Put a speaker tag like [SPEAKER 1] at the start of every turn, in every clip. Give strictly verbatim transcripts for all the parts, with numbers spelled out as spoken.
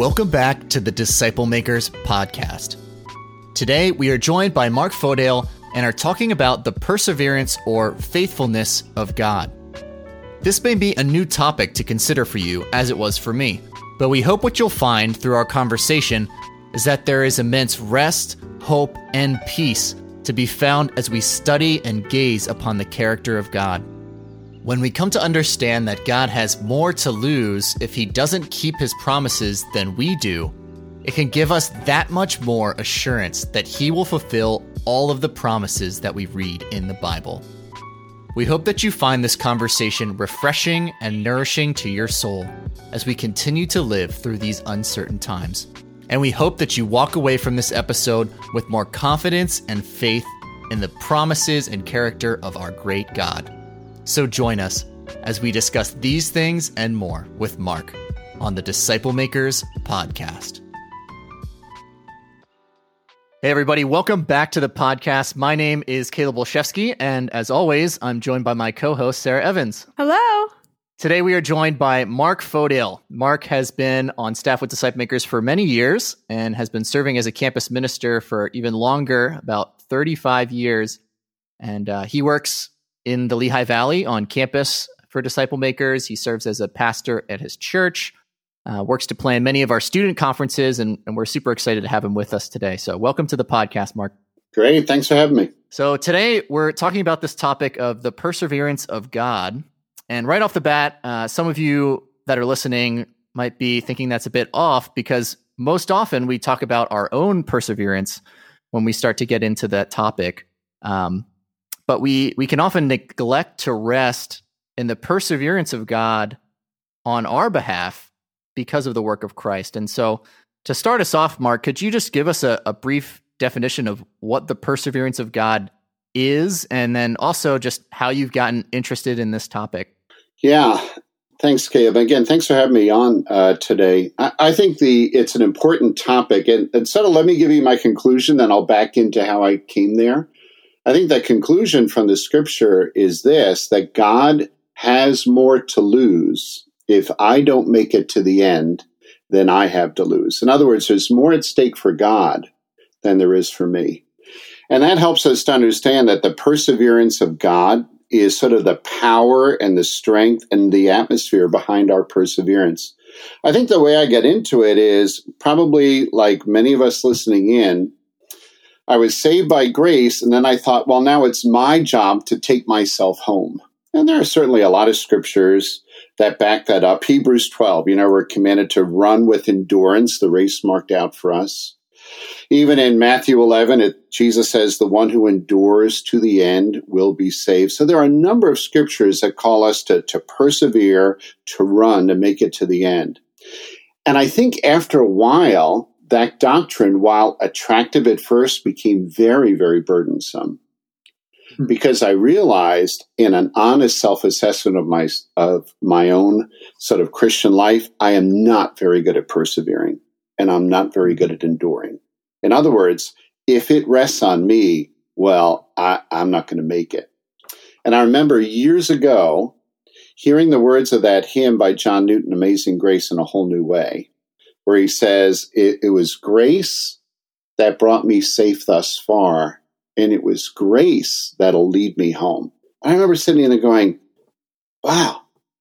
[SPEAKER 1] Welcome back to the Disciple Makers podcast. Today, we are joined by Mark Fodale and are talking about the perseverance or faithfulness of God. This may be a new topic to consider for you, as it was for me, but we hope what you'll find through our conversation is that there is immense rest, hope, and peace to be found as we study and gaze upon the character of God. When we come to understand that God has more to lose if he doesn't keep his promises than we do, it can give us that much more assurance that he will fulfill all of the promises that we read in the Bible. We hope that you find this conversation refreshing and nourishing to your soul as we continue to live through these uncertain times. And we hope that you walk away from this episode with more confidence and faith in the promises and character of our great God. So join us as we discuss these things and more with Mark on the Disciple Makers podcast. Hey everybody, welcome back to the podcast. My name is Caleb Olszewski, and as always, I'm joined by my co-host, Sarah Evans.
[SPEAKER 2] Hello.
[SPEAKER 1] Today we are joined by Mark Fodale. Mark has been on staff with Disciple Makers for many years and has been serving as a campus minister for even longer, about thirty-five years. And uh, he works in the Lehigh Valley on campus for Disciple Makers. He serves as a pastor at his church, uh, works to plan many of our student conferences, and, and we're super excited to have him with us today. So welcome to the podcast, Mark.
[SPEAKER 3] Great. Thanks for having me.
[SPEAKER 1] So today we're talking about this topic of the perseverance of God. And right off the bat, uh, some of you that are listening might be thinking that's a bit off because most often we talk about our own perseverance when we start to get into that topic. Um, But we we can often neglect to rest in the perseverance of God on our behalf because of the work of Christ. And so to start us off, Mark, could you just give us a, a brief definition of what the perseverance of God is, and then also just how you've gotten interested in this topic?
[SPEAKER 3] Yeah. Thanks, Caleb. Again, thanks for having me on uh, today. I, I think the it's an important topic. And, and so let me give you my conclusion, then I'll back into how I came there. I think the conclusion from the scripture is this, that God has more to lose if I don't make it to the end than I have to lose. In other words, there's more at stake for God than there is for me. And that helps us to understand that the perseverance of God is sort of the power and the strength and the atmosphere behind our perseverance. I think the way I get into it is probably like many of us listening in, I was saved by grace, and then I thought, well, now it's my job to take myself home. And there are certainly a lot of scriptures that back that up. Hebrews twelve, you know, we're commanded to run with endurance the race marked out for us. Even in Matthew eleven, it, Jesus says, the one who endures to the end will be saved. So there are a number of scriptures that call us to, to persevere, to run, to make it to the end. And I think after a while, that doctrine, while attractive at first, became very, very burdensome because I realized in an honest self-assessment of my of my own sort of Christian life, I am not very good at persevering and I'm not very good at enduring. In other words, if it rests on me, well, I, I'm not going to make it. And I remember years ago hearing the words of that hymn by John Newton, Amazing Grace in a Whole New Way, where he says, it, it was grace that brought me safe thus far, and it was grace that'll lead me home. I remember sitting there going, wow,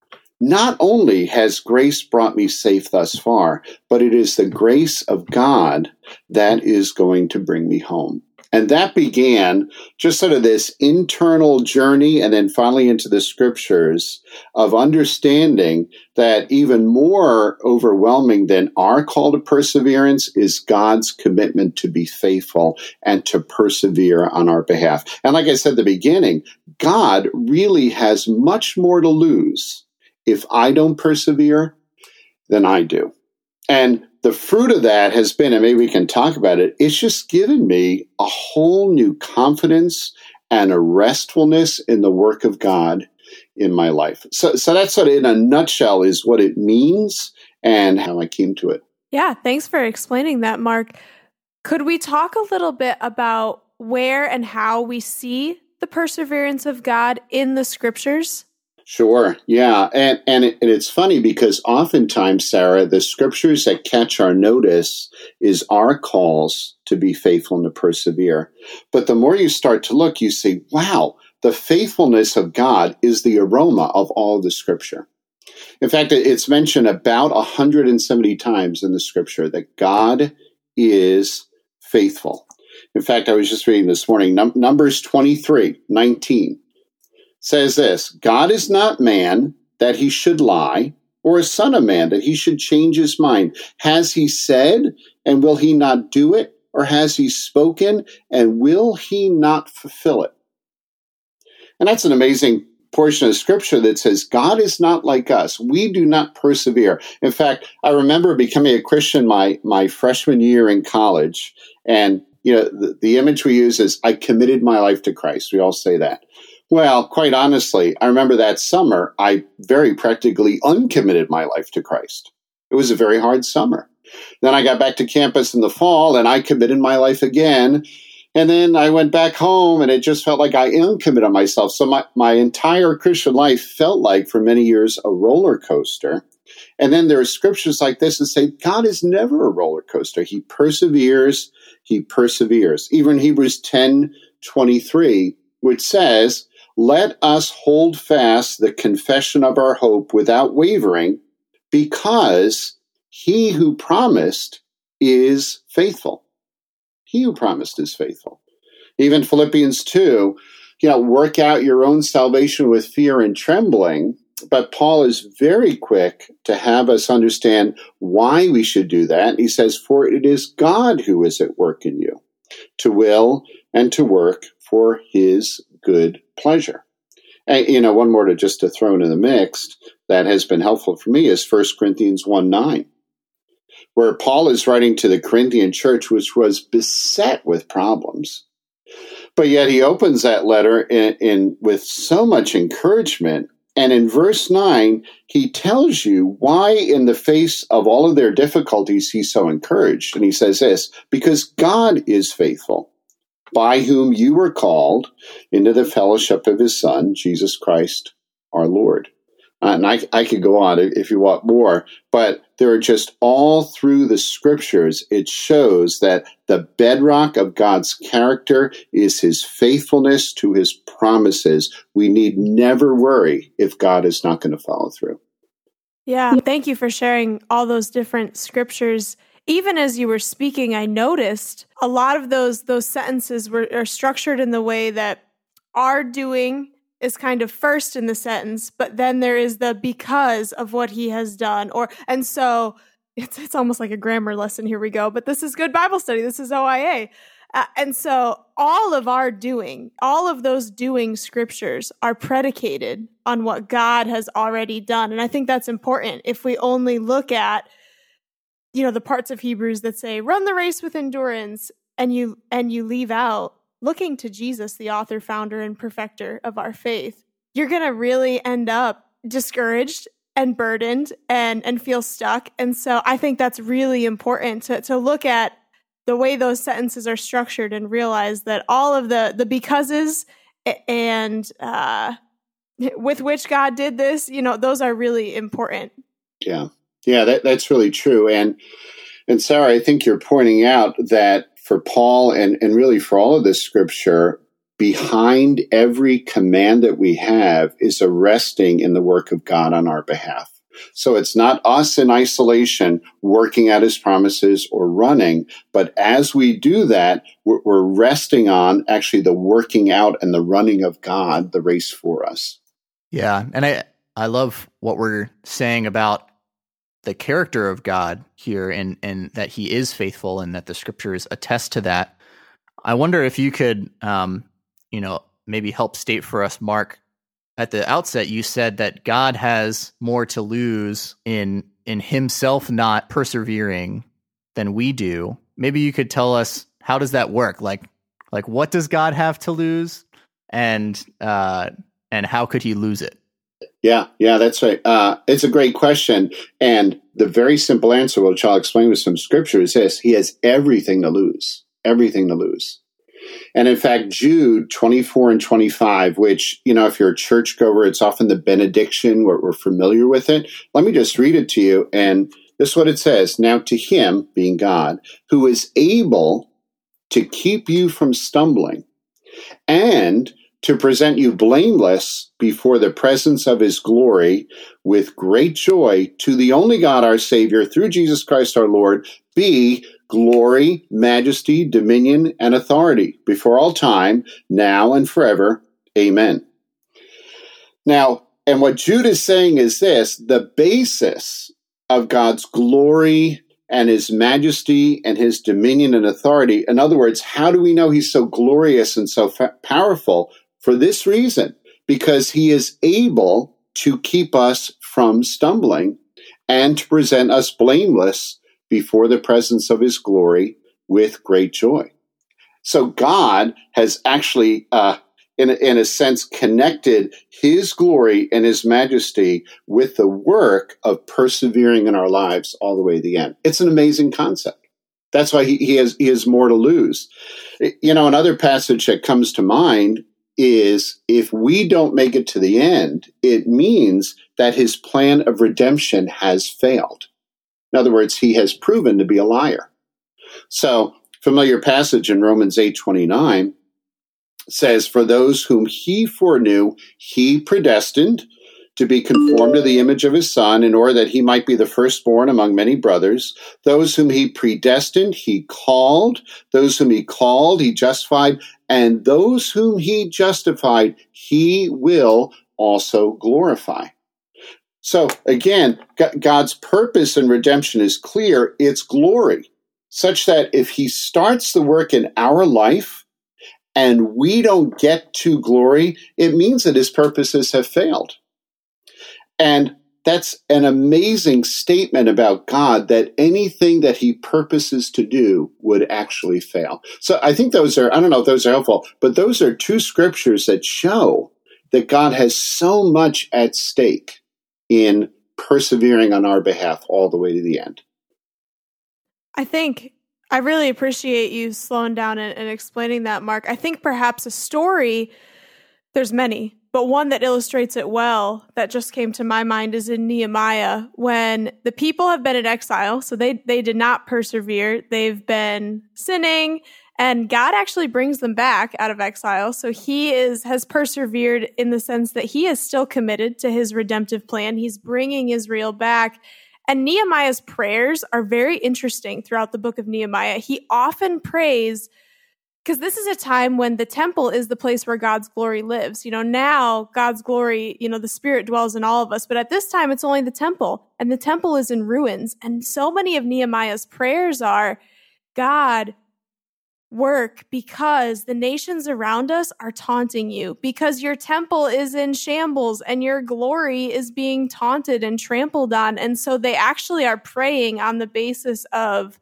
[SPEAKER 3] not only has grace brought me safe thus far, but it is the grace of God that is going to bring me home. And that began just sort of this internal journey and then finally into the scriptures of understanding that even more overwhelming than our call to perseverance is God's commitment to be faithful and to persevere on our behalf. And like I said at the beginning, God really has much more to lose if I don't persevere than I do. And the fruit of that has been, and maybe we can talk about it, it's just given me a whole new confidence and a restfulness in the work of God in my life. So, so that's sort of in a nutshell is what it means and how I came to it.
[SPEAKER 2] Yeah, thanks for explaining that, Mark. Could we talk a little bit about where and how we see the perseverance of God in the scriptures?
[SPEAKER 3] Sure. Yeah. And and, it, and it's funny because oftentimes, Sarah, the scriptures that catch our notice is our calls to be faithful and to persevere. But the more you start to look, you see, wow, the faithfulness of God is the aroma of all of the scripture. In fact, it's mentioned about one hundred seventy times in the scripture that God is faithful. In fact, I was just reading this morning, num- Numbers twenty-three nineteen. Says this, God is not man that he should lie, or a son of man that he should change his mind. Has he said, and will he not do it? Or has he spoken, and will he not fulfill it? And that's an amazing portion of scripture that says God is not like us. We do not persevere. In fact, I remember becoming a Christian my, my freshman year in college, and you know the, the image we use is I committed my life to Christ. We all say that. Well, quite honestly, I remember that summer, I very practically uncommitted my life to Christ. It was a very hard summer. Then I got back to campus in the fall, and I committed my life again. And then I went back home, and it just felt like I uncommitted myself. So my, my entire Christian life felt like, for many years, a roller coaster. And then there are scriptures like this that say God is never a roller coaster. He perseveres, he perseveres. Even Hebrews ten twenty-three, which says, let us hold fast the confession of our hope without wavering, because he who promised is faithful. He who promised is faithful. Even Philippians two, you know, work out your own salvation with fear and trembling. But Paul is very quick to have us understand why we should do that. He says, for it is God who is at work in you, to will and to work for his good pleasure. And, you know, one more to just to throw into the mix that has been helpful for me is First Corinthians one nine, where Paul is writing to the Corinthian church, which was beset with problems. But yet he opens that letter in, in with so much encouragement. And in verse nine, he tells you why in the face of all of their difficulties, he's so encouraged. And he says this, because God is faithful, by whom you were called into the fellowship of his Son, Jesus Christ, our Lord. Uh, and I, I could go on if you want more, but there are just all through the scriptures, it shows that the bedrock of God's character is his faithfulness to his promises. We need never worry if God is not going to follow through.
[SPEAKER 2] Yeah, thank you for sharing all those different scriptures. Even as you were speaking, I noticed a lot of those those sentences were are structured in the way that are doing is kind of first in the sentence, but then there is the because of what he has done. Or and so it's it's almost like a grammar lesson. Here we go. But this is good Bible study. This is O I A. Uh, and so all of our doing, all of those doing scriptures are predicated on what God has already done. And I think that's important. If we only look at, you know, the parts of Hebrews that say, run the race with endurance, and you and you leave out looking to Jesus, the author, founder, and perfecter of our faith, you're going to really end up discouraged and burdened and, and feel stuck. And so I think that's really important to, to look at the way those sentences are structured and realize that all of the, the becauses and uh, with which God did this, you know, those are really important.
[SPEAKER 3] Yeah. Yeah, that, that's really true. And, and Sarah, I think you're pointing out that for Paul and, and really for all of this scripture, behind every command that we have is a resting in the work of God on our behalf. So it's not us in isolation working out his promises or running, but as we do that, we're, we're resting on actually the working out and the running of God, the race for us.
[SPEAKER 1] Yeah, and I I love what we're saying about the character of God here, and, and that he is faithful and that the scriptures attest to that. I wonder if you could, um, you know, maybe help state for us, Mark, at the outset, you said that God has more to lose in, in himself not persevering than we do. Maybe you could tell us, how does that work? Like, like what does God have to lose, and, uh, and how could he lose it?
[SPEAKER 3] Yeah, yeah, that's right. Uh, it's a great question. And the very simple answer, which I'll explain with some scripture, is this: he has everything to lose, everything to lose. And in fact, Jude twenty-four and twenty-five, which, you know, if you're a churchgoer, it's often the benediction, we're, we're familiar with it. Let me just read it to you. And this is what it says. Now to him, being God, who is able to keep you from stumbling and to present you blameless before the presence of his glory with great joy, to the only God our Savior, through Jesus Christ our Lord, be glory, majesty, dominion, and authority before all time, now and forever. Amen. Now, and what Jude is saying is this: the basis of God's glory and his majesty and his dominion and authority. In other words, how do we know he's so glorious and so fa- powerful? For this reason, because he is able to keep us from stumbling and to present us blameless before the presence of his glory with great joy. So God has actually, uh, in, a, in a sense, connected his glory and his majesty with the work of persevering in our lives all the way to the end. It's an amazing concept. That's why he, he has he has more to lose. You know, another passage that comes to mind is if we don't make it to the end, it means that his plan of redemption has failed. In other words, he has proven to be a liar. So, familiar passage in Romans eight twenty-nine says, for those whom he foreknew, he predestined to be conformed to the image of his Son, in order that he might be the firstborn among many brothers. Those whom he predestined, he called. Those whom he called, he justified. And those whom he justified, he will also glorify. So again, God's purpose in redemption is clear. It's glory, such that if he starts the work in our life and we don't get to glory, it means that his purposes have failed. And that's an amazing statement about God, that anything that he purposes to do would actually fail. So I think those are, I don't know if those are helpful, but those are two scriptures that show that God has so much at stake in persevering on our behalf all the way to the end.
[SPEAKER 2] I think I really appreciate you slowing down and, and explaining that, Mark. I think perhaps a story, there's many, but one that illustrates it well that just came to my mind is in Nehemiah, when the people have been in exile. So they, they did not persevere. They've been sinning, and God actually brings them back out of exile. So he is has persevered in the sense that he is still committed to his redemptive plan. He's bringing Israel back. And Nehemiah's prayers are very interesting throughout the book of Nehemiah. He often prays, because this is a time when the temple is the place where God's glory lives. You know, now God's glory, you know, the Spirit dwells in all of us. But at this time, it's only the temple, and the temple is in ruins. And so many of Nehemiah's prayers are, God, work, because the nations around us are taunting you, because your temple is in shambles and your glory is being taunted and trampled on. And so they actually are praying on the basis of,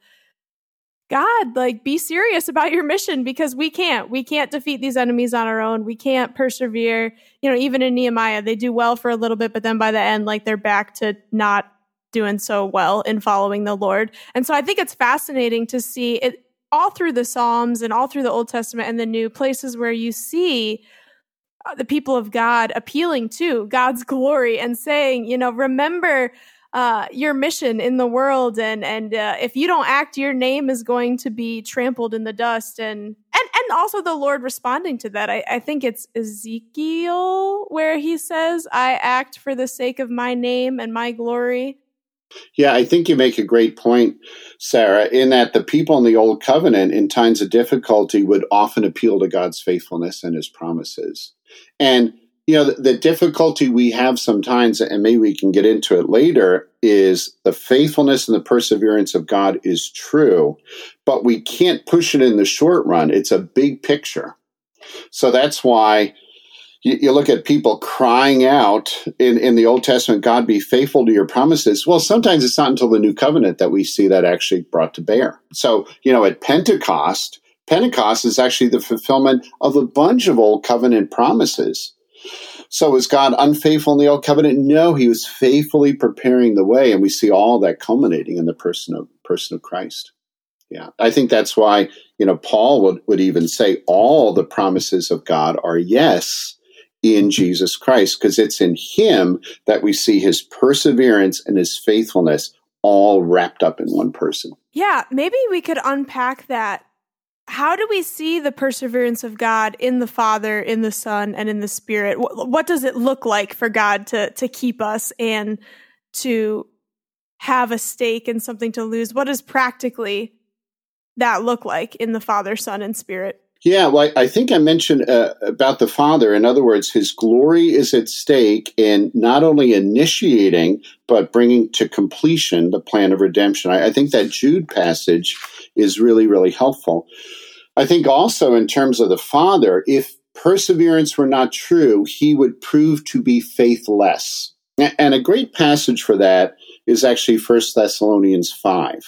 [SPEAKER 2] God, like, be serious about your mission, because we can't. We can't defeat these enemies on our own. We can't persevere. You know, even in Nehemiah, they do well for a little bit, but then by the end, like, they're back to not doing so well in following the Lord. And so I think it's fascinating to see it all through the Psalms and all through the Old Testament and the New, places where you see the people of God appealing to God's glory and saying, you know, remember Uh, your mission in the world, and and uh, if you don't act, your name is going to be trampled in the dust. And and and also the Lord responding to that. I, I think it's Ezekiel where he says, "I act for the sake of my name and my glory."
[SPEAKER 3] Yeah, I think you make a great point, Sarah, in that the people in the Old Covenant in times of difficulty would often appeal to God's faithfulness and his promises. And you know, the, the difficulty we have sometimes, and maybe we can get into it later, is the faithfulness and the perseverance of God is true, but we can't push it in the short run. It's a big picture. So that's why you, you look at people crying out in, in the Old Testament, God, be faithful to your promises. Well, sometimes it's not until the New Covenant that we see that actually brought to bear. So, you know, at Pentecost, Pentecost is actually the fulfillment of a bunch of Old Covenant promises. So was God unfaithful in the Old Covenant? No, he was faithfully preparing the way, and we see all that culminating in the person of person of Christ. Yeah. I think that's why, you know, Paul would, would even say all the promises of God are yes in Jesus Christ, because it's in him that we see his perseverance and his faithfulness all wrapped up in one person.
[SPEAKER 2] Yeah, maybe we could unpack that. How do we see the perseverance of God in the Father, in the Son, and in the Spirit? What, what does it look like for God to to keep us and to have a stake and something to lose? What does practically that look like in the Father, Son, and Spirit?
[SPEAKER 3] Yeah, well, I think I mentioned uh, about the Father. In other words, his glory is at stake in not only initiating, but bringing to completion the plan of redemption. I, I think that Jude passage is really, really helpful. I think also in terms of the Father, if perseverance were not true, he would prove to be faithless. And a great passage for that is actually First Thessalonians five,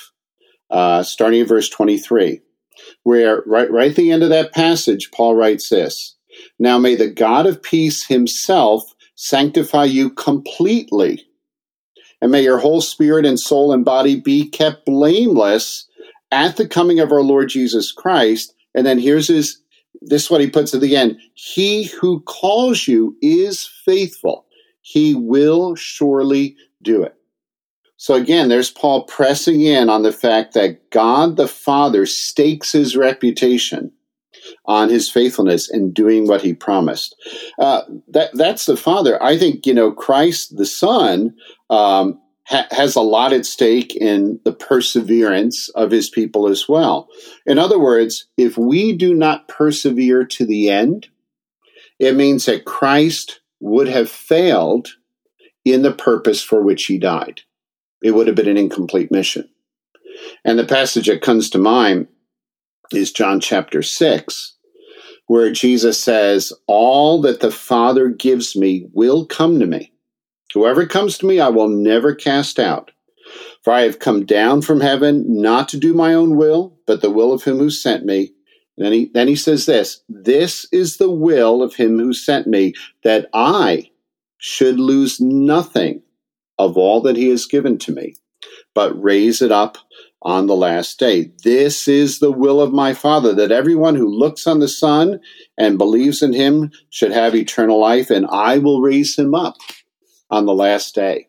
[SPEAKER 3] uh, starting at verse twenty-three, where right, right at the end of that passage, Paul writes this: "Now may the God of peace himself sanctify you completely, and may your whole spirit and soul and body be kept blameless at the coming of our Lord Jesus Christ." And then here's his, this is what he puts at the end: "He who calls you is faithful. He will surely do it." So again, there's Paul pressing in on the fact that God the Father stakes his reputation on his faithfulness and doing what he promised. Uh, that that's the Father. I think, you know, Christ the Son um, ha- has a lot at stake in the perseverance of his people as well. In other words, if we do not persevere to the end, it means that Christ would have failed in the purpose for which he died. It would have been an incomplete mission. And the passage that comes to mind is John chapter six, where Jesus says, "All that the Father gives me will come to me. Whoever comes to me, I will never cast out. For I have come down from heaven not to do my own will, but the will of him who sent me." And then he, then he says this: "This is the will of him who sent me, that I should lose nothing of all that he has given to me, but raise it up on the last day. This is the will of my Father, that everyone who looks on the Son and believes in him should have eternal life, and I will raise him up on the last day."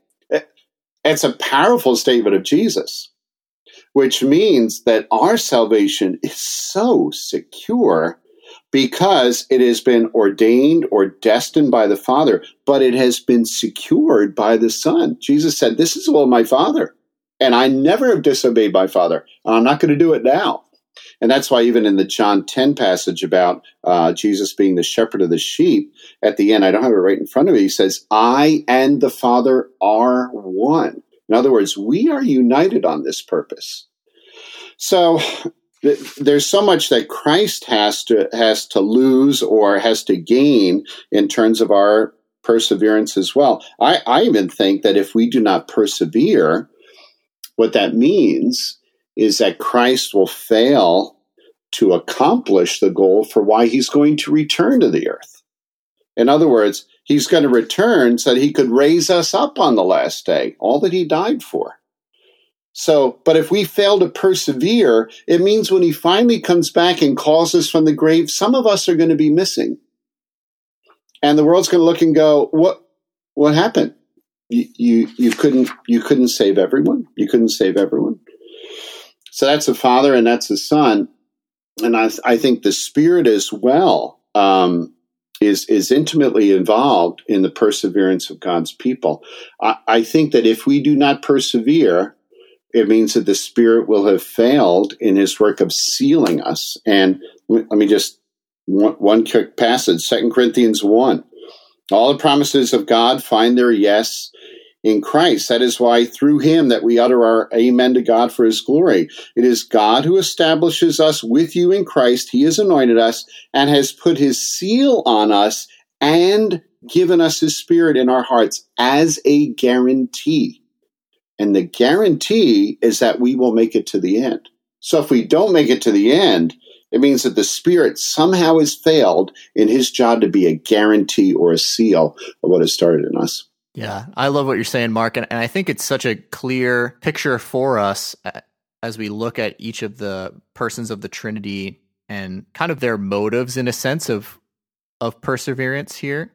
[SPEAKER 3] It's a powerful statement of Jesus, which means that our salvation is so secure because it has been ordained or destined by the Father, but it has been secured by the Son. Jesus said, "This is the will of my Father, and I never have disobeyed my Father, and I'm not going to do it now." And that's why even in the John ten passage about uh, Jesus being the shepherd of the sheep, at the end, I don't have it right in front of me, he says, "I and the Father are one." In other words, we are united on this purpose. So there's so much that Christ has to has to lose or has to gain in terms of our perseverance as well. I, I even think that if we do not persevere, what that means is that Christ will fail to accomplish the goal for why he's going to return to the earth. In other words, he's going to return so that he could raise us up on the last day, all that he died for. So, but if we fail to persevere, it means when he finally comes back and calls us from the grave, some of us are going to be missing. And the world's going to look and go, what, what happened? You, you, you couldn't, you couldn't save everyone. You couldn't save everyone. So that's the Father and that's the Son. And I, I think the Spirit as well, um, is, is intimately involved in the perseverance of God's people. I, I think that if we do not persevere, it means that the Spirit will have failed in his work of sealing us. And let me just, one, one quick passage, Second Corinthians one. "All the promises of God find their yes in Christ. That is why through him that we utter our amen to God for his glory. It is God who establishes us with you in Christ. He has anointed us and has put his seal on us and given us his Spirit in our hearts as a guarantee." And the guarantee is that we will make it to the end. So if we don't make it to the end, it means that the Spirit somehow has failed in his job to be a guarantee or a seal of what has started in us.
[SPEAKER 1] Yeah, I love what you're saying, Mark. And, and I think it's such a clear picture for us as we look at each of the persons of the Trinity and kind of their motives in a sense of of perseverance here,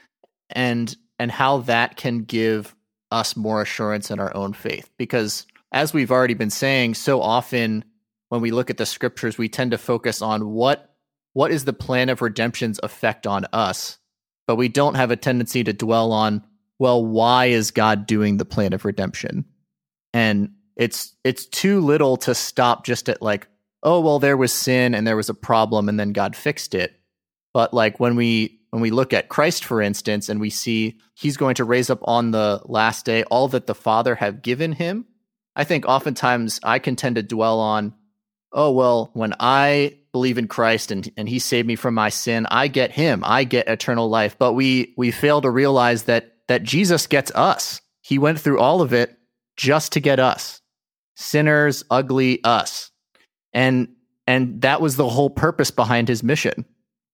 [SPEAKER 1] and and how that can give us more assurance in our own faith. Because as we've already been saying, so often when we look at the scriptures, we tend to focus on what what is the plan of redemption's effect on us, but we don't have a tendency to dwell on, well, why is God doing the plan of redemption? And it's it's too little to stop just at like, oh, well, there was sin and there was a problem and then God fixed it. But like when we when we look at Christ, for instance, and we see he's going to raise up on the last day all that the Father have given him, I think oftentimes I can tend to dwell on, oh, well, when I believe in Christ and, and he saved me from my sin, I get him, I get eternal life. But we we fail to realize that that Jesus gets us. He went through all of it just to get us. Sinners, ugly us. And and that was the whole purpose behind his mission.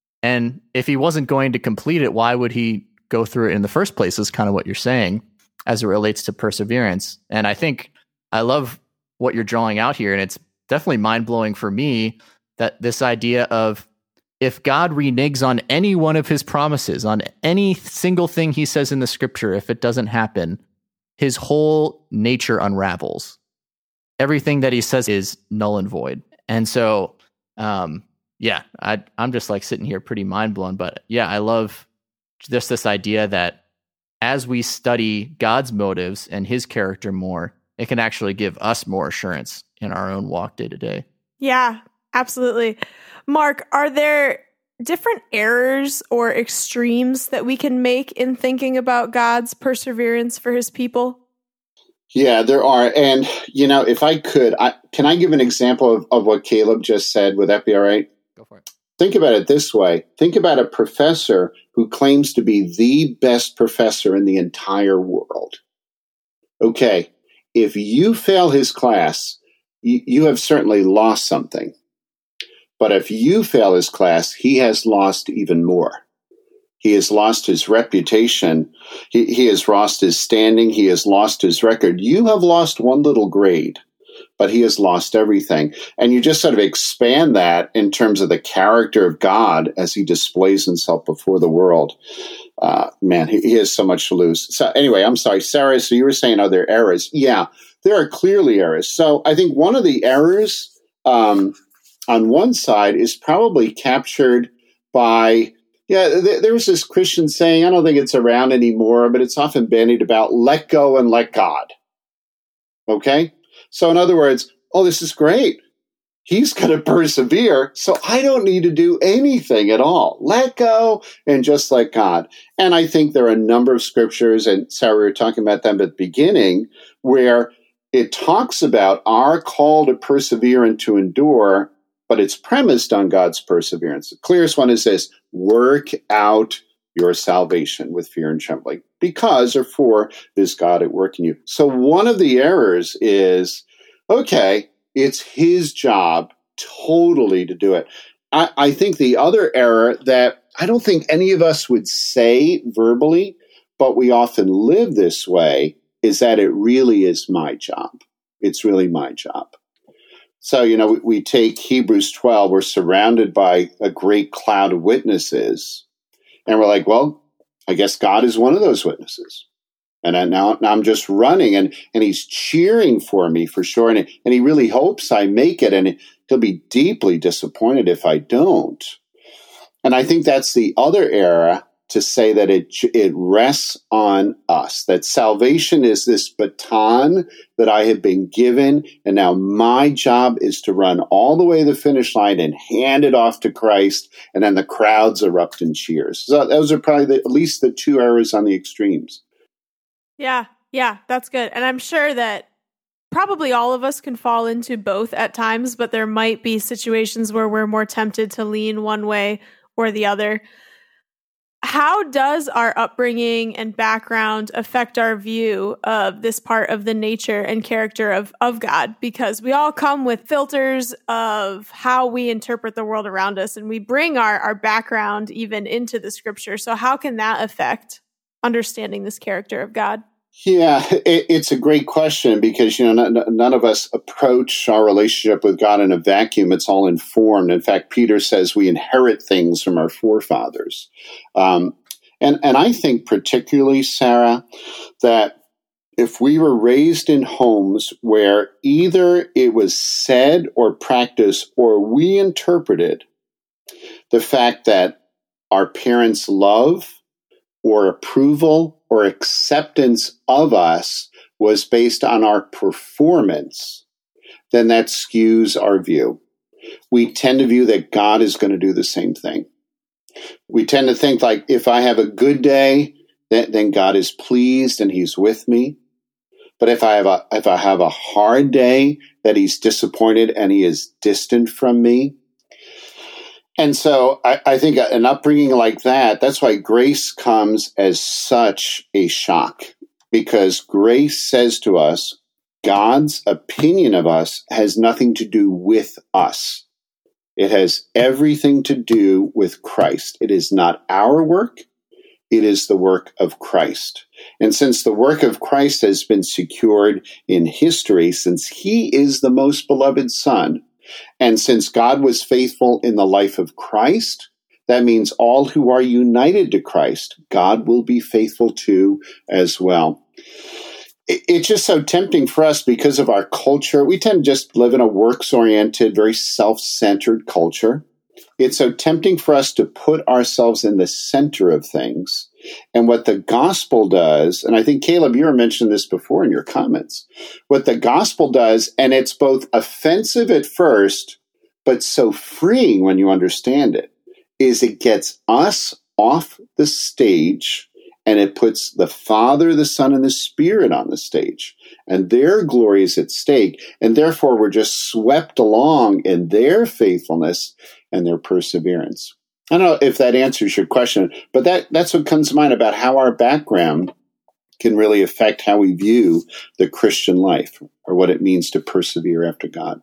[SPEAKER 1] And if he wasn't going to complete it, why would he go through it in the first place, is kind of what you're saying as it relates to perseverance. And I think I love what you're drawing out here, and it's definitely mind-blowing for me that this idea of if God reneges on any one of his promises, on any single thing he says in the scripture, if it doesn't happen, his whole nature unravels. Everything that he says is null and void. And so, um, yeah, I, I'm just like sitting here pretty mind-blown. But yeah, I love just this idea that as we study God's motives and his character more, it can actually give us more assurance in our own walk day to day.
[SPEAKER 2] Yeah, absolutely. Mark, are there different errors or extremes that we can make in thinking about God's perseverance for his people?
[SPEAKER 3] Yeah, there are. And, you know, if I could, I, can I give an example of, of what Caleb just said? Would that be all right?
[SPEAKER 1] Go for it.
[SPEAKER 3] Think about it this way. Think about a professor who claims to be the best professor in the entire world. Okay, if you fail his class, you, you have certainly lost something. But if you fail his class, he has lost even more. He has lost his reputation. He, he has lost his standing. He has lost his record. You have lost one little grade, but he has lost everything. And you just sort of expand that in terms of the character of God as he displays himself before the world. Uh, man, he, he has so much to lose. So anyway, I'm sorry, Sarah, so you were saying, are there errors? Yeah, there are clearly errors. So I think one of the errors um, on one side is probably captured by... Yeah, th- there was this Christian saying, I don't think it's around anymore, but it's often bandied about, let go and let God. Okay? So in other words, oh, this is great. He's going to persevere, so I don't need to do anything at all. Let go and just let God. And I think there are a number of scriptures, and Sarah, we were talking about them at the beginning, where it talks about our call to persevere and to endure, but it's premised on God's perseverance. The clearest one is this: work out your salvation with fear and trembling, because or for is God at work in you. So one of the errors is, okay, it's his job totally to do it. I, I think the other error that I don't think any of us would say verbally, but we often live this way, is that it really is my job. It's really my job. So, you know, we, we take Hebrews twelve, we're surrounded by a great cloud of witnesses, and we're like, well, I guess God is one of those witnesses. And I, now, now I'm just running, and, and he's cheering for me for sure, and, and he really hopes I make it, and he'll be deeply disappointed if I don't. And I think that's the other error, to say that it it rests on us, that salvation is this baton that I have been given, and now my job is to run all the way to the finish line and hand it off to Christ, and then the crowds erupt in cheers. So those are probably the, at least the two errors on the extremes.
[SPEAKER 2] Yeah, yeah, that's good. And I'm sure that probably all of us can fall into both at times, but there might be situations where we're more tempted to lean one way or the other. How does our upbringing and background affect our view of this part of the nature and character of, of God? Because we all come with filters of how we interpret the world around us, and we bring our, our background even into the scripture. So how can that affect understanding this character of God?
[SPEAKER 3] Yeah, it, it's a great question because, you know, none, none of us approach our relationship with God in a vacuum. It's all informed. In fact, Peter says we inherit things from our forefathers. Um, and, and I think particularly, Sarah, that if we were raised in homes where either it was said or practiced or we interpreted the fact that our parents' love or approval or acceptance of us was based on our performance, then that skews our view. We tend to view that God is going to do the same thing. We tend to think like, if I have a good day, then, then God is pleased and he's with me. But if I have a if I have a hard day, that he's disappointed and he is distant from me. And so I, I think an upbringing like that, that's why grace comes as such a shock, because grace says to us, God's opinion of us has nothing to do with us. It has everything to do with Christ. It is not our work. It is the work of Christ. And since the work of Christ has been secured in history, since he is the most beloved Son, and since God was faithful in the life of Christ, that means all who are united to Christ, God will be faithful to as well. It's just so tempting for us because of our culture. We tend to just live in a works-oriented, very self-centered culture. It's so tempting for us to put ourselves in the center of things. And what the gospel does, and I think, Caleb, you were mentioning this before in your comments, what the gospel does, and it's both offensive at first, but so freeing when you understand it, is it gets us off the stage and it puts the Father, the Son, and the Spirit on the stage. And their glory is at stake. And therefore, we're just swept along in their faithfulness and their perseverance. I don't know if that answers your question, but that, that's what comes to mind about how our background can really affect how we view the Christian life or what it means to persevere after God.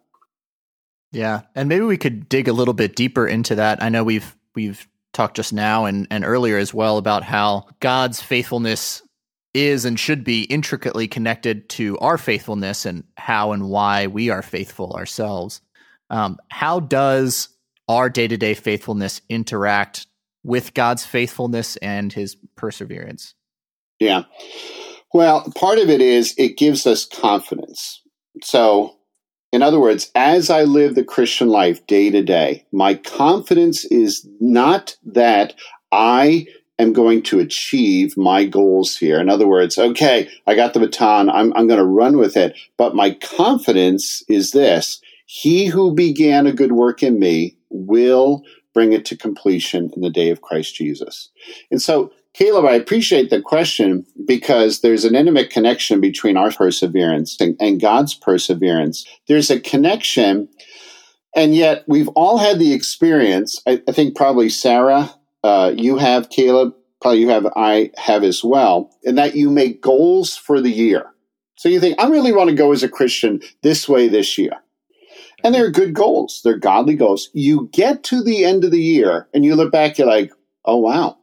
[SPEAKER 1] Yeah, and maybe we could dig a little bit deeper into that. I know we've we've talked just now and, and earlier as well about how God's faithfulness is and should be intricately connected to our faithfulness and how and why we are faithful ourselves. Um, how does our day-to-day faithfulness interact with God's faithfulness and his perseverance?
[SPEAKER 3] Yeah. Well, part of it is it gives us confidence. So, in other words, as I live the Christian life day to day, my confidence is not that I am going to achieve my goals here. In other words, okay, I got the baton, I'm, I'm going to run with it. But my confidence is this: he who began a good work in me will bring it to completion in the day of Christ Jesus. And so, Caleb, I appreciate the question because there's an intimate connection between our perseverance and, and God's perseverance. There's a connection, and yet we've all had the experience. I, I think probably Sarah, uh, you have, Caleb, probably you have, I have as well, in that you make goals for the year. So you think, I really want to go as a Christian this way this year. And they're good goals. They're godly goals. You get to the end of the year and you look back, you're like, oh, wow.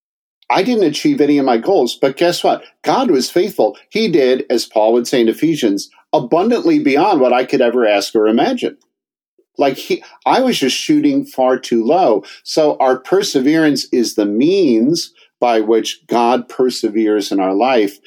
[SPEAKER 3] I didn't achieve any of my goals, but guess what? God was faithful. He did, as Paul would say in Ephesians, abundantly beyond what I could ever ask or imagine. Like he, I was just shooting far too low. So our perseverance is the means by which God perseveres in our life.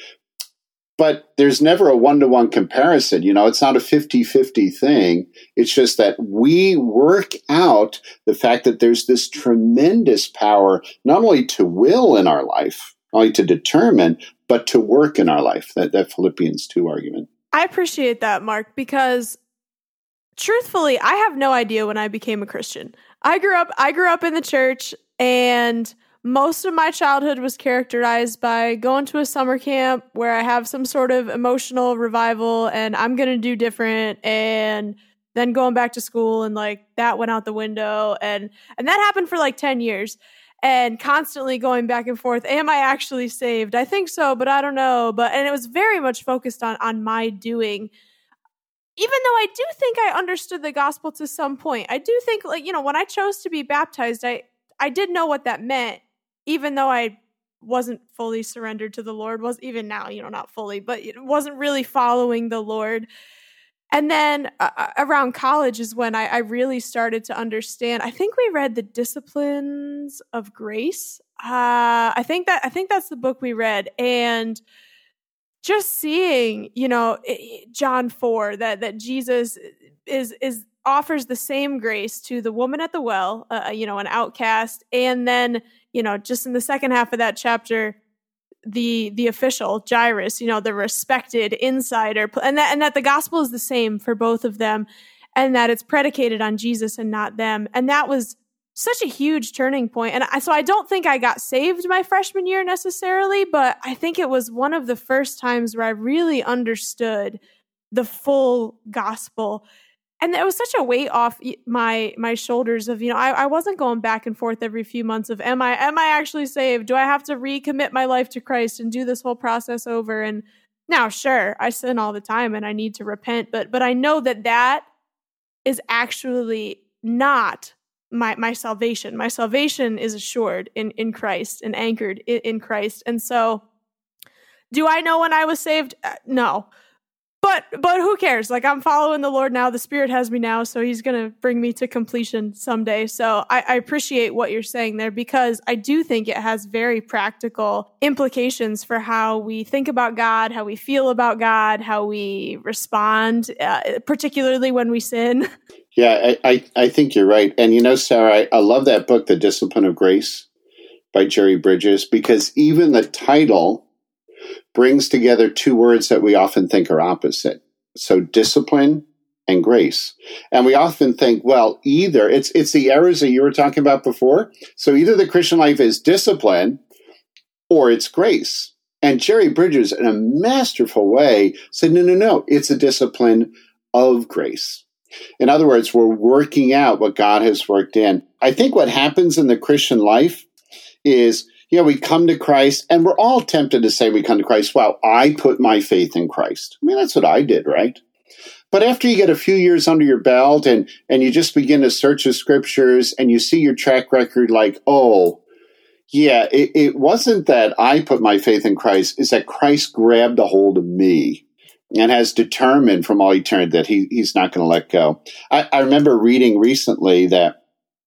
[SPEAKER 3] But there's never a one-to-one comparison. You know, it's not a fifty-fifty thing. It's just that we work out the fact that there's this tremendous power, not only to will in our life, not only to determine, but to work in our life, that, that Philippians two argument.
[SPEAKER 2] I appreciate that, Mark, because truthfully, I have no idea when I became a Christian. I grew up, I grew up in the church, and most of my childhood was characterized by going to a summer camp where I have some sort of emotional revival and I'm going to do different, and then going back to school, and like that went out the window. And, and that happened for like ten years, and constantly going back and forth. Am I actually saved? I think so, but I don't know. But, and it was very much focused on, on my doing. Even though I do think I understood the gospel to some point, I do think, like, you know, when I chose to be baptized, I, I did know what that meant. Even though I wasn't fully surrendered to the Lord, was even now, you know, not fully, but it wasn't really following the Lord. And then uh, around college is when I, I really started to understand. I think we read The Disciplines of Grace. Uh, I think that I think that's the book we read, and just seeing, you know, John four, that that Jesus is is offers the same grace to the woman at the well, uh, you know, an outcast, and then, you know, just in the second half of that chapter, the the official Jairus, you know, the respected insider, and that and that the gospel is the same for both of them, and that it's predicated on Jesus and not them. And that was such a huge turning point. And I, so I don't think I got saved my freshman year necessarily, but I think it was one of the first times where I really understood the full gospel. And it was such a weight off my my shoulders of, you know, I, I wasn't going back and forth every few months of, am I am I actually saved? Do I have to recommit my life to Christ and do this whole process over? And now, sure, I sin all the time and I need to repent, but but I know that that is actually not my my salvation. My salvation is assured in, in Christ and anchored in, in Christ. And so, do I know when I was saved? Uh, no. But but who cares? Like, I'm following the Lord now. The Spirit has me now, so He's going to bring me to completion someday. So I, I appreciate what you're saying there, because I do think it has very practical implications for how we think about God, how we feel about God, how we respond, uh, particularly when we sin.
[SPEAKER 3] Yeah, I, I, I think you're right. And you know, Sarah, I, I love that book, The Discipline of Grace by Jerry Bridges, because even the title brings together two words that we often think are opposite. So discipline and grace. And we often think, well, either it's it's the errors that you were talking about before. So either the Christian life is discipline or it's grace. And Jerry Bridges, in a masterful way, said, no, no, no, it's a discipline of grace. In other words, we're working out what God has worked in. I think what happens in the Christian life is, yeah, we come to Christ, and we're all tempted to say we come to Christ, well, I put my faith in Christ. I mean, that's what I did, right? But after you get a few years under your belt and, and you just begin to search the scriptures and you see your track record like, oh, yeah, it, it wasn't that I put my faith in Christ, it's that Christ grabbed a hold of me and has determined from all eternity that he, he's not going to let go. I, I remember reading recently that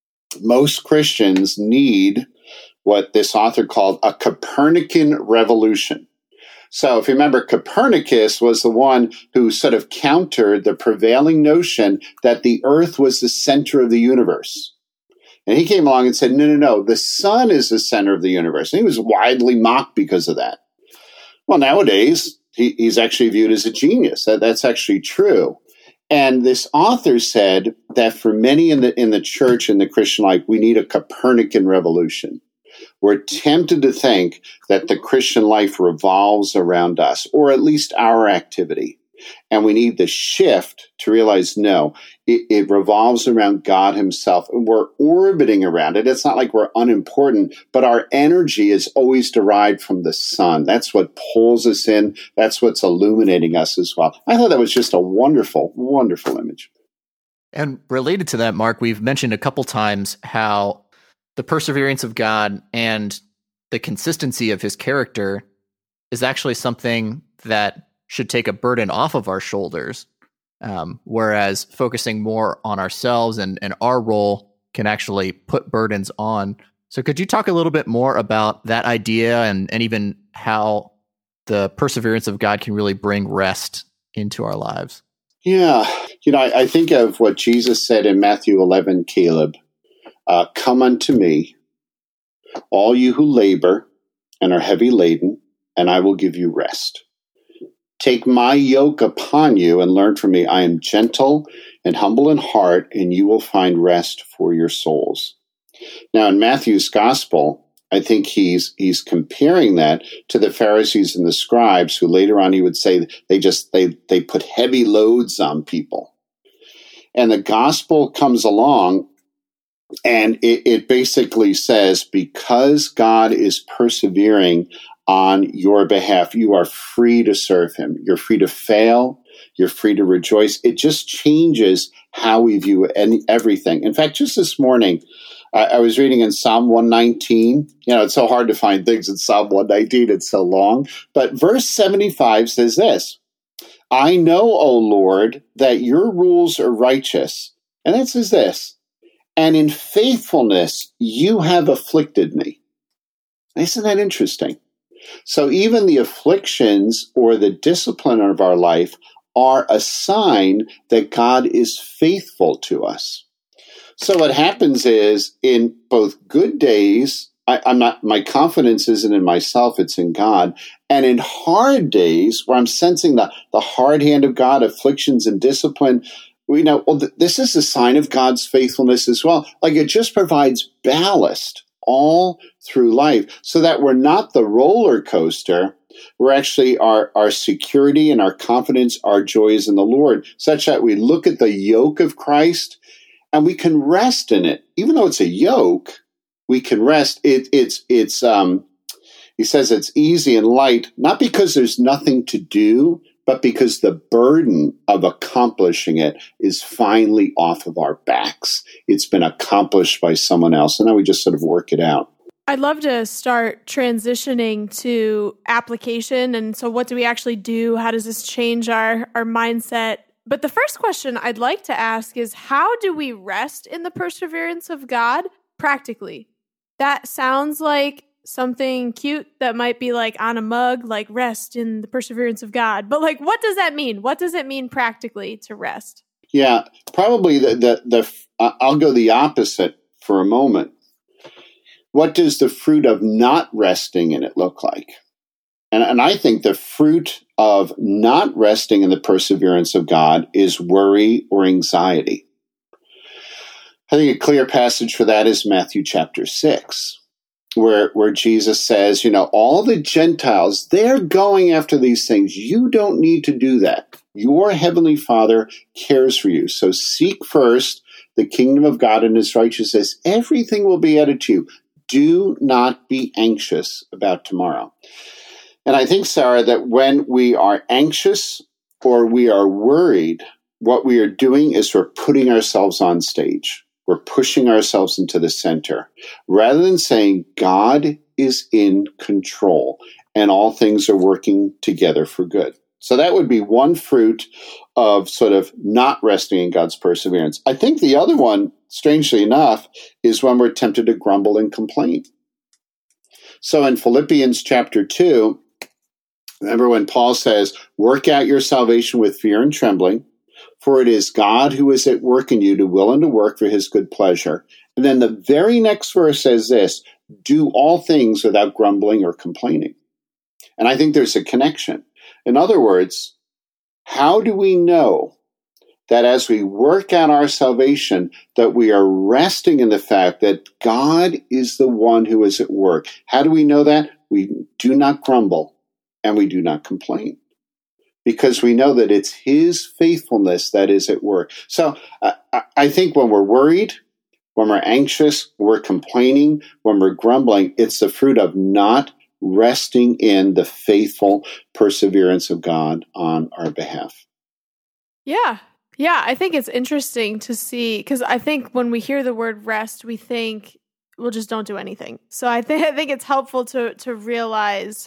[SPEAKER 3] most Christians need what this author called a Copernican revolution. So if you remember, Copernicus was the one who sort of countered the prevailing notion that the earth was the center of the universe. And he came along and said, no, no, no, the sun is the center of the universe. And he was widely mocked because of that. Well, nowadays, he, he's actually viewed as a genius. That, that's actually true. And this author said that for many in the in the church and the Christian life, we need a Copernican revolution. We're tempted to think that the Christian life revolves around us, or at least our activity. And we need the shift to realize, no, it, it revolves around God himself. And we're orbiting around it. It's not like we're unimportant, but our energy is always derived from the sun. That's what pulls us in. That's what's illuminating us as well. I thought that was just a wonderful, wonderful image.
[SPEAKER 1] And related to that, Mark, we've mentioned a couple times how the perseverance of God and the consistency of his character is actually something that should take a burden off of our shoulders, um, whereas focusing more on ourselves and, and our role can actually put burdens on. So could you talk a little bit more about that idea and, and even how the perseverance of God can really bring rest into our lives?
[SPEAKER 3] Yeah. You know, I, I think of what Jesus said in Matthew eleven, Caleb, uh, come unto me, all you who labor and are heavy laden, and I will give you rest. Take my yoke upon you and learn from me. I am gentle and humble in heart, and you will find rest for your souls. Now, in Matthew's gospel, I think he's he's comparing that to the Pharisees and the scribes, who later on he would say they just they they put heavy loads on people. And the gospel comes along, and it, it basically says, because God is persevering on your behalf, you are free to serve him. You're free to fail. You're free to rejoice. It just changes how we view any, everything. In fact, just this morning, I, I was reading in Psalm one nineteen. You know, it's so hard to find things in Psalm one nineteen. It's so long. But verse seventy-five says this, I know, O Lord, that your rules are righteous. And it says this, and in faithfulness you have afflicted me. Isn't that interesting? So even the afflictions or the discipline of our life are a sign that God is faithful to us. So what happens is in both good days, I, I'm not, my confidence isn't in myself, it's in God. And in hard days where I'm sensing the, the hard hand of God, afflictions and discipline, we know, well, th- this is a sign of God's faithfulness as well. Like it just provides ballast all through life so that we're not the roller coaster. We're actually our, our security and our confidence, our joy is in the Lord, such that we look at the yoke of Christ and we can rest in it. Even though it's a yoke, we can rest. It, it's, it's, um, he says it's easy and light, not because there's nothing to do, but because the burden of accomplishing it is finally off of our backs. It's been accomplished by someone else, and now we just sort of work it out.
[SPEAKER 2] I'd love to start transitioning to application. And so what do we actually do? How does this change our, our mindset? But the first question I'd like to ask is, how do we rest in the perseverance of God practically? That sounds like something cute that might be like on a mug, like rest in the perseverance of God. But like, what does that mean? What does it mean practically to rest?
[SPEAKER 3] Yeah, probably the, the, the uh, I'll go the opposite for a moment. What does the fruit of not resting in it look like? And, and I think the fruit of not resting in the perseverance of God is worry or anxiety. I think a clear passage for that is Matthew chapter six. Where, where Jesus says, you know, all the Gentiles, they're going after these things. You don't need to do that. Your heavenly Father cares for you. So seek first the kingdom of God and his righteousness. Everything will be added to you. Do not be anxious about tomorrow. And I think, Sarah, that when we are anxious or we are worried, what we are doing is we're putting ourselves on stage. We're pushing ourselves into the center rather than saying God is in control and all things are working together for good. So that would be one fruit of sort of not resting in God's perseverance. I think the other one, strangely enough, is when we're tempted to grumble and complain. So in Philippians chapter two, remember when Paul says, work out your salvation with fear and trembling, for it is God who is at work in you to will and to work for his good pleasure. And then the very next verse says this, do all things without grumbling or complaining. And I think there's a connection. In other words, how do we know that as we work out our salvation, that we are resting in the fact that God is the one who is at work? How do we know that? We do not grumble and we do not complain. Because we know that it's his faithfulness that is at work. So uh, I think when we're worried, when we're anxious, we're complaining, when we're grumbling, it's the fruit of not resting in the faithful perseverance of God on our behalf.
[SPEAKER 2] Yeah. Yeah. I think it's interesting to see, because I think when we hear the word rest, we think, well, just don't do anything. So I, th- I think it's helpful to to realize,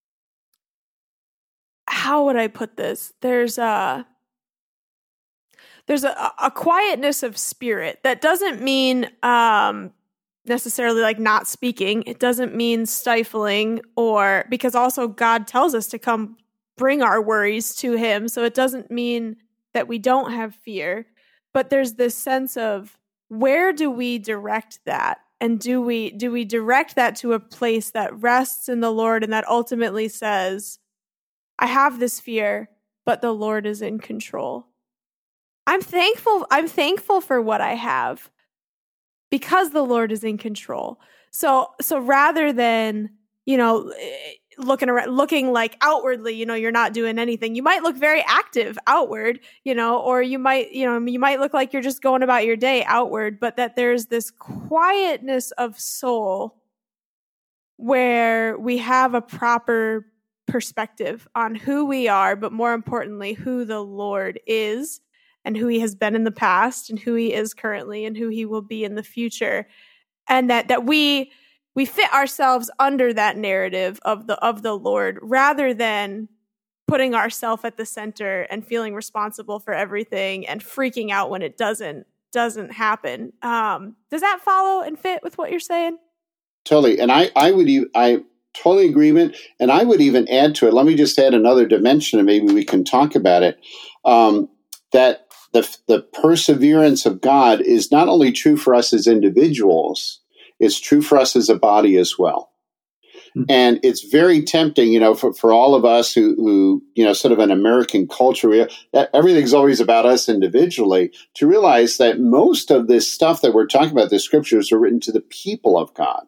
[SPEAKER 2] how would I put this? There's a there's a, a quietness of spirit that doesn't mean um, necessarily like not speaking. It doesn't mean stifling, or because also God tells us to come bring our worries to him. So it doesn't mean that we don't have fear, but there's this sense of, where do we direct that? And do we do we direct that to a place that rests in the Lord and that ultimately says, I have this fear, but the Lord is in control. I'm thankful. I'm thankful for what I have because the Lord is in control. So, so rather than, you know, looking around, looking like outwardly, you know, you're not doing anything. You might look very active outward, you know, or you might, you know, you might look like you're just going about your day outward, but that there's this quietness of soul where we have a proper perspective on who we are, but more importantly, who the Lord is and who he has been in the past and who he is currently and who he will be in the future. and that that we we fit ourselves under that narrative of the of the Lord rather than putting ourselves at the center and feeling responsible for everything and freaking out when it doesn't doesn't happen. Um, does that follow and fit with what you're saying?
[SPEAKER 3] Totally. And I, I would, I totally agree with it. And I would even add to it. Let me just add another dimension and maybe we can talk about it. Um, that the, the perseverance of God is not only true for us as individuals, it's true for us as a body as well. Mm-hmm. And it's very tempting, you know, for, for all of us who, who, you know, sort of an American culture, we, everything's always about us individually, to realize that most of this stuff that we're talking about, the scriptures, are written to the people of God.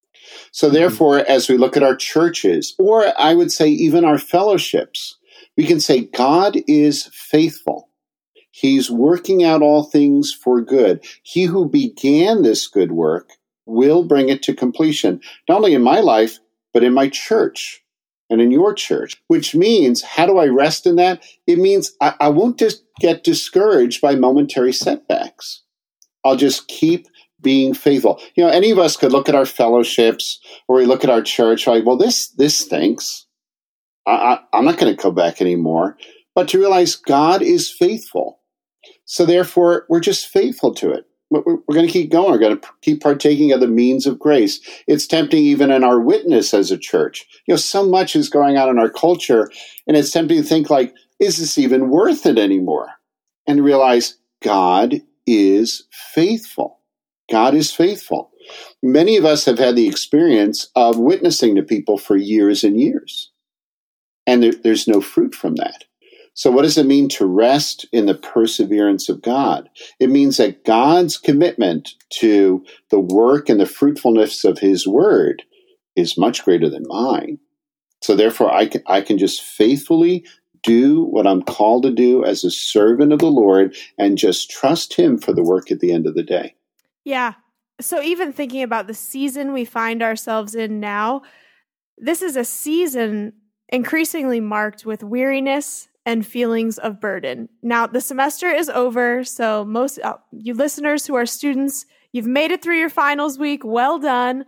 [SPEAKER 3] So therefore, mm-hmm. as we look at our churches, or I would say even our fellowships, we can say God is faithful. He's working out all things for good. He who began this good work will bring it to completion, not only in my life, but in my church and in your church, which means, how do I rest in that? It means I, I won't just get discouraged by momentary setbacks. I'll just keep being faithful. You know, any of us could look at our fellowships or we look at our church like, well, this, this stinks. I, I, I'm not going to go back anymore. But to realize God is faithful. So therefore, we're just faithful to it. We're, we're going to keep going. We're going to keep partaking of the means of grace. It's tempting even in our witness as a church. You know, so much is going on in our culture, and it's tempting to think like, is this even worth it anymore? And realize God is faithful. God is faithful. Many of us have had the experience of witnessing to people for years and years, and there, there's no fruit from that. So what does it mean to rest in the perseverance of God? It means that God's commitment to the work and the fruitfulness of his word is much greater than mine. So therefore, I can, I can just faithfully do what I'm called to do as a servant of the Lord and just trust him for the work at the end of the day.
[SPEAKER 2] Yeah. So even thinking about the season we find ourselves in now, this is a season increasingly marked with weariness and feelings of burden. Now, the semester is over, so most uh, you listeners who are students, you've made it through your finals week. Well done.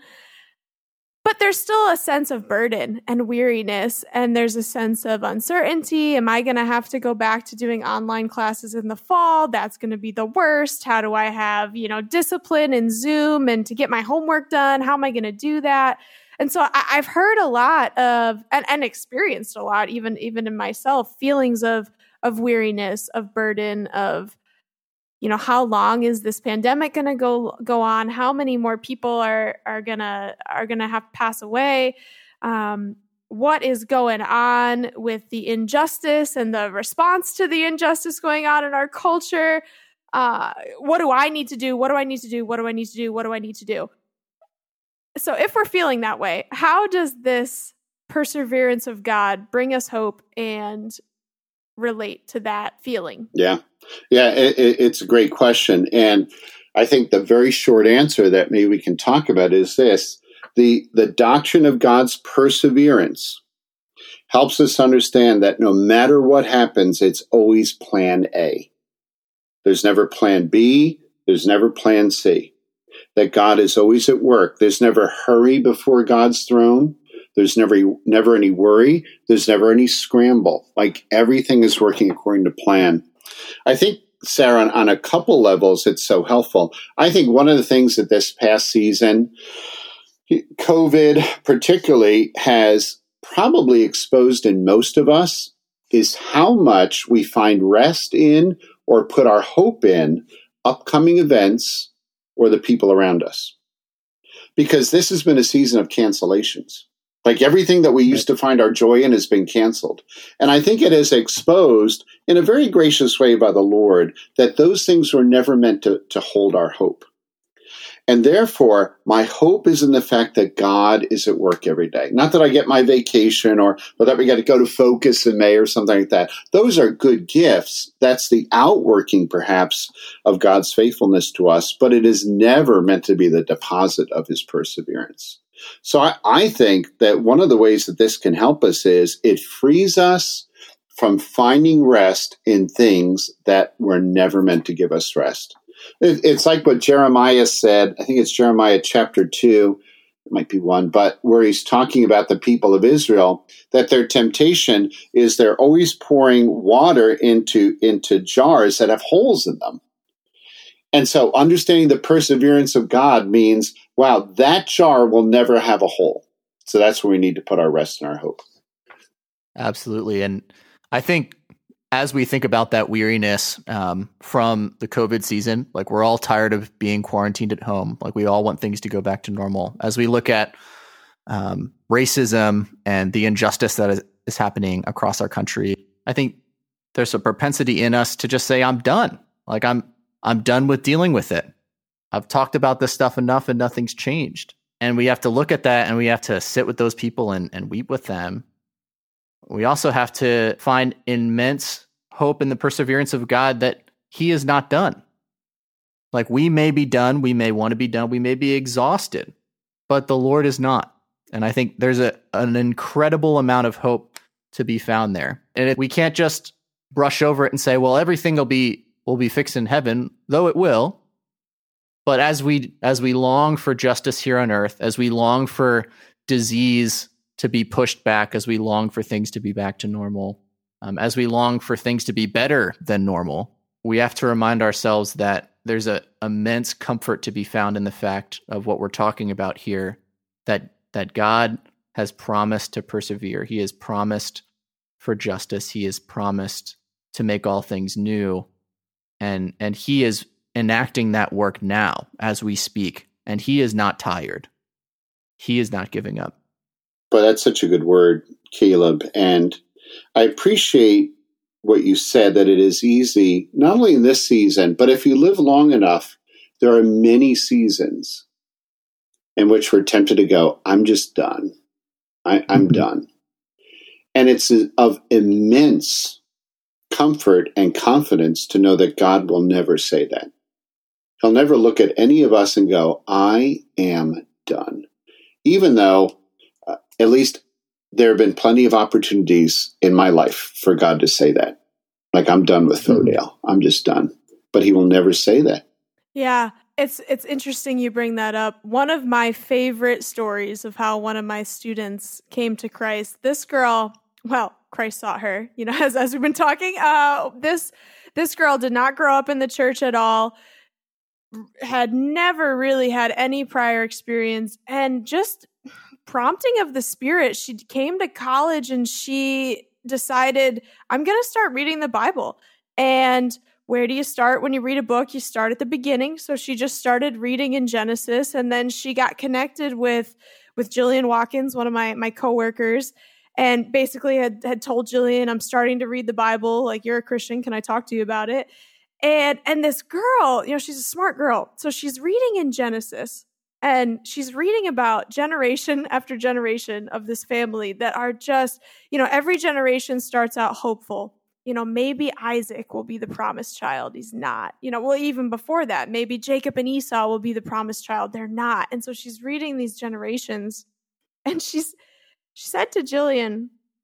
[SPEAKER 2] But there's still a sense of burden and weariness, and there's a sense of uncertainty. Am I going to have to go back to doing online classes in the fall? That's going to be the worst. How do I have, you know, discipline in Zoom and to get my homework done? How am I going to do that? And so I, I've heard a lot of, and, and experienced a lot, even even in myself, feelings of of weariness, of burden, of, you know, how long is this pandemic going to go go on? How many more people are are gonna are gonna have to pass away? Um, what is going on with the injustice and the response to the injustice going on in our culture? Uh, what do I need to do? What do I need to do? What do I need to do? What do I need to do? So if we're feeling that way, how does this perseverance of God bring us hope and relate to that feeling?
[SPEAKER 3] Yeah. Yeah, it, it's a great question. And I think the very short answer that maybe we can talk about is this. The, the doctrine of God's perseverance helps us understand that no matter what happens, it's always plan A. There's never plan B. There's never plan C. That God is always at work. There's never hurry before God's throne. There's never, never any worry. There's never any scramble. Like everything is working according to plan. I think, Sarah, on, on a couple levels, it's so helpful. I think one of the things that this past season, COVID particularly, has probably exposed in most of us is how much we find rest in or put our hope in upcoming events or the people around us. Because this has been a season of cancellations. Like everything that we used to find our joy in has been canceled. And I think it is exposed in a very gracious way by the Lord that those things were never meant to, to hold our hope. And therefore, my hope is in the fact that God is at work every day. Not that I get my vacation or, or that we got to go to Focus in May or something like that. Those are good gifts. That's the outworking, perhaps, of God's faithfulness to us, but it is never meant to be the deposit of his perseverance. So I, I think that one of the ways that this can help us is it frees us from finding rest in things that were never meant to give us rest. It, it's like what Jeremiah said. I think it's Jeremiah chapter two. It might be one, but where he's talking about the people of Israel, that their temptation is they're always pouring water into, into jars that have holes in them. And so understanding the perseverance of God means, wow, that jar will never have a hole. So that's where we need to put our rest and our hope.
[SPEAKER 1] Absolutely. And I think as we think about that weariness um, from the COVID season, like we're all tired of being quarantined at home. Like we all want things to go back to normal. As we look at um, racism and the injustice that is, is happening across our country, I think there's a propensity in us to just say, I'm done. Like I'm, I'm done with dealing with it. I've talked about this stuff enough and nothing's changed. And we have to look at that and we have to sit with those people and, and weep with them. We also have to find immense hope in the perseverance of God that he is not done. Like we may be done, we may want to be done, we may be exhausted, but the Lord is not. And I think there's a, an incredible amount of hope to be found there. And we can't just brush over it and say, well, everything will be will be fixed in heaven, though it will. But as we as we long for justice here on earth, as we long for disease to be pushed back, as we long for things to be back to normal, um, as we long for things to be better than normal, we have to remind ourselves that there's an immense comfort to be found in the fact of what we're talking about here, that that God has promised to persevere. He has promised for justice. He has promised to make all things new. And, and he is enacting that work now as we speak. And he is not tired. He is not giving up.
[SPEAKER 3] But that's such a good word, Caleb. And I appreciate what you said, that it is easy, not only in this season, but if you live long enough, there are many seasons in which we're tempted to go, I'm just done. I, I'm mm-hmm. done. And it's of immense comfort and confidence to know that God will never say that. He'll never look at any of us and go, I am done. Even though uh, at least there have been plenty of opportunities in my life for God to say that. Like, I'm done with Fodale. I'm just done. But he will never say that.
[SPEAKER 2] Yeah, it's it's interesting you bring that up. One of my favorite stories of how one of my students came to Christ, this girl, well, Christ sought her, you know, as, as we've been talking. Uh, this this girl did not grow up in the church at all, had never really had any prior experience, and just prompting of the Spirit, she came to college and she decided, I'm going to start reading the Bible. And where do you start when you read a book? You start at the beginning. So she just started reading in Genesis, and then she got connected with with Jillian Watkins, one of my my coworkers, and basically had, had told Jillian, I'm starting to read the Bible. Like, you're a Christian. Can I talk to you about it? And and this girl, you know, she's a smart girl. So she's reading in Genesis, and she's reading about generation after generation of this family that are just, you know, every generation starts out hopeful. You know, maybe Isaac will be the promised child. He's not. You know, well, even before that, maybe Jacob and Esau will be the promised child. They're not. And so she's reading these generations, and she's she said to Jillian,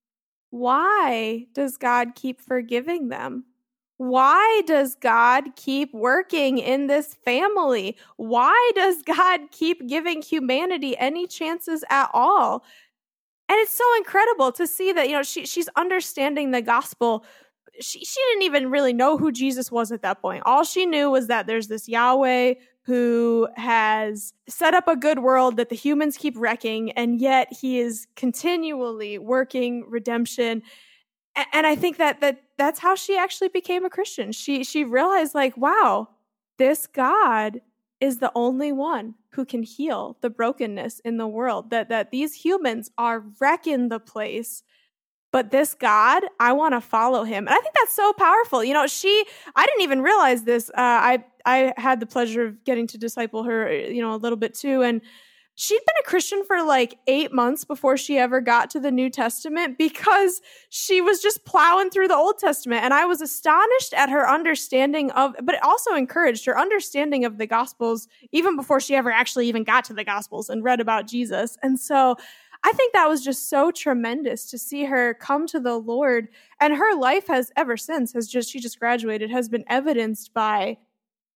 [SPEAKER 2] why does God keep forgiving them? Why does God keep working in this family? Why does God keep giving humanity any chances at all? And it's so incredible to see that, you know, she she's understanding the gospel. She she didn't even really know who Jesus was at that point. All she knew was that there's this Yahweh who has set up a good world that the humans keep wrecking, and yet he is continually working redemption. And I think that that that's how she actually became a Christian. She she realized, like, wow, this God is the only one who can heal the brokenness in the world, that that these humans are wrecking the place. But this God, I want to follow him. And I think that's so powerful. You know, she, I didn't even realize this. Uh, I I had the pleasure of getting to disciple her, you know, a little bit too. And she'd been a Christian for like eight months before she ever got to the New Testament, because she was just plowing through the Old Testament. And I was astonished at her understanding of, but it also encouraged her understanding of the Gospels even before she ever actually even got to the Gospels and read about Jesus. And so I think that was just so tremendous to see her come to the Lord. And her life has ever since has just, she just graduated, has been evidenced by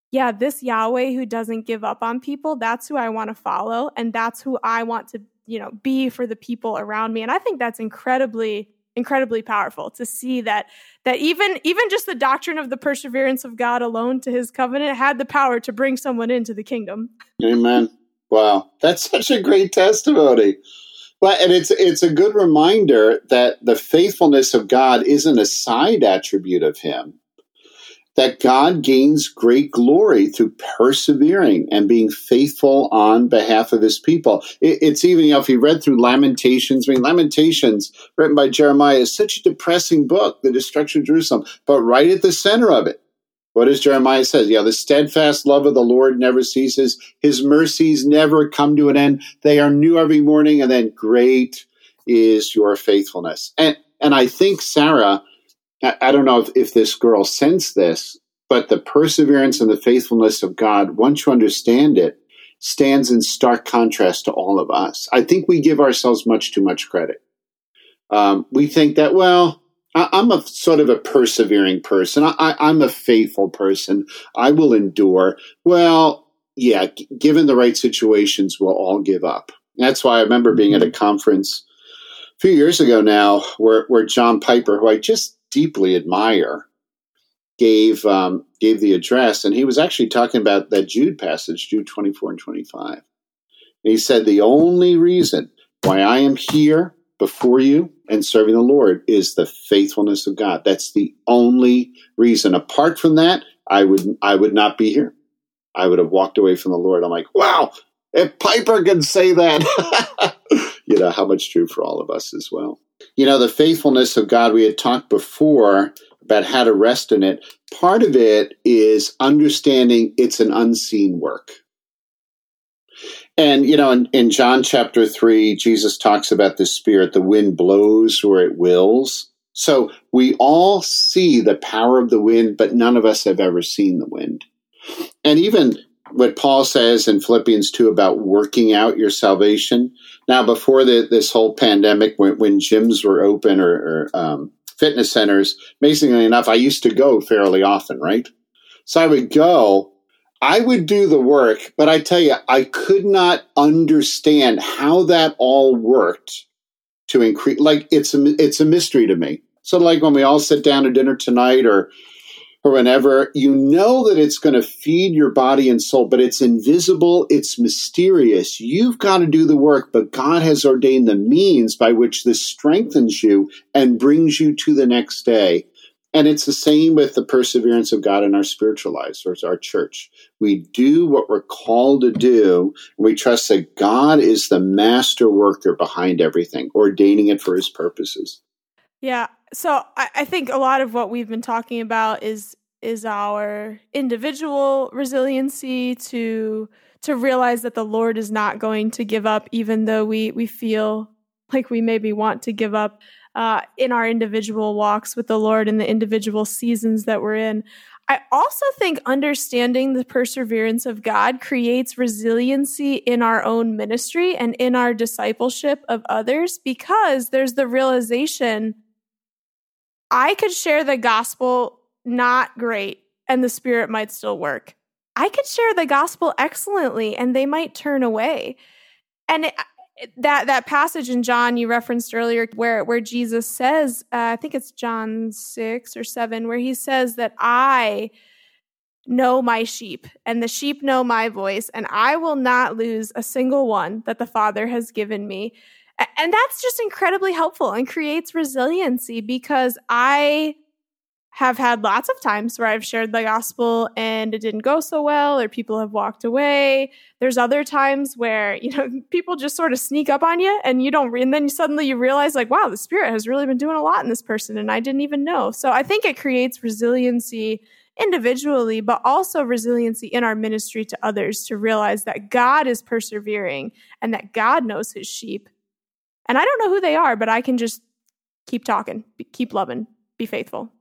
[SPEAKER 2] yeah, this Yahweh who doesn't give up on people, that's who I want to follow. And that's who I want to, you know, be for the people around me. And I think that's incredibly, incredibly powerful to see that, that even, even just the doctrine of the perseverance of God alone to his covenant had the power to bring someone into the kingdom.
[SPEAKER 3] Amen. Wow. That's such a great testimony. Well, and it's, it's a good reminder that the faithfulness of God isn't a side attribute of him. That God gains great glory through persevering and being faithful on behalf of his people. It, it's even, you know, if you read through Lamentations, I mean, Lamentations, written by Jeremiah, is such a depressing book, the destruction of Jerusalem. But right at the center of it, what does Jeremiah say? You know, the steadfast love of the Lord never ceases. His mercies never come to an end. They are new every morning. And then great is your faithfulness. And, and I think Sarah, I don't know if, if this girl sensed this, but the perseverance and the faithfulness of God, once you understand it, stands in stark contrast to all of us. I think we give ourselves much too much credit. Um, we think that, well, I, I'm a sort of a persevering person. I, I, I'm a faithful person. I will endure. Well, yeah, g- given the right situations, we'll all give up. That's why I remember being at a conference a few years ago now where, where John Piper, who I just deeply admire, gave um, gave the address, and he was actually talking about that Jude passage, Jude twenty-four and twenty-five. And he said, the only reason why I am here before you and serving the Lord is the faithfulness of God. That's the only reason. Apart from that, I would I would not be here. I would have walked away from the Lord. I'm like, wow, if Piper can say that, you know, how much true for all of us as well. You know, the faithfulness of God, we had talked before about how to rest in it. Part of it is understanding it's an unseen work. And, you know, in, in John chapter three, Jesus talks about the Spirit. The wind blows where it wills. So we all see the power of the wind, but none of us have ever seen the wind. And even what Paul says in Philippians two about working out your salvation. Now, before the, this whole pandemic, when, when gyms were open or, or um, fitness centers, amazingly enough, I used to go fairly often, right? So I would go, I would do the work, but I tell you, I could not understand how that all worked to increase. Like, it's a, it's a mystery to me. So like when we all sit down to dinner tonight or or whenever, you know that it's going to feed your body and soul, but it's invisible, it's mysterious. You've got to do the work, but God has ordained the means by which this strengthens you and brings you to the next day. And it's the same with the perseverance of God in our spiritual lives, or our church. We do what we're called to do, and we trust that God is the master worker behind everything, ordaining it for his purposes.
[SPEAKER 2] Yeah. So I, I think a lot of what we've been talking about is is our individual resiliency to to realize that the Lord is not going to give up, even though we we feel like we maybe want to give up uh, in our individual walks with the Lord in the individual seasons that we're in. I also think understanding the perseverance of God creates resiliency in our own ministry and in our discipleship of others, because there's the realization I could share the gospel not great and the Spirit might still work. I could share the gospel excellently and they might turn away. And it, that that passage in John you referenced earlier where, where Jesus says, uh, I think it's John six or seven, where he says that I know my sheep and the sheep know my voice and I will not lose a single one that the Father has given me. And that's just incredibly helpful and creates resiliency, because I have had lots of times where I've shared the gospel and it didn't go so well, or people have walked away. There's other times where, you know, people just sort of sneak up on you and you don't, and then suddenly you realize like, wow, the Spirit has really been doing a lot in this person and I didn't even know. So I think it creates resiliency individually, but also resiliency in our ministry to others, to realize that God is persevering and that God knows his sheep. And I don't know who they are, but I can just keep talking, keep loving, be faithful.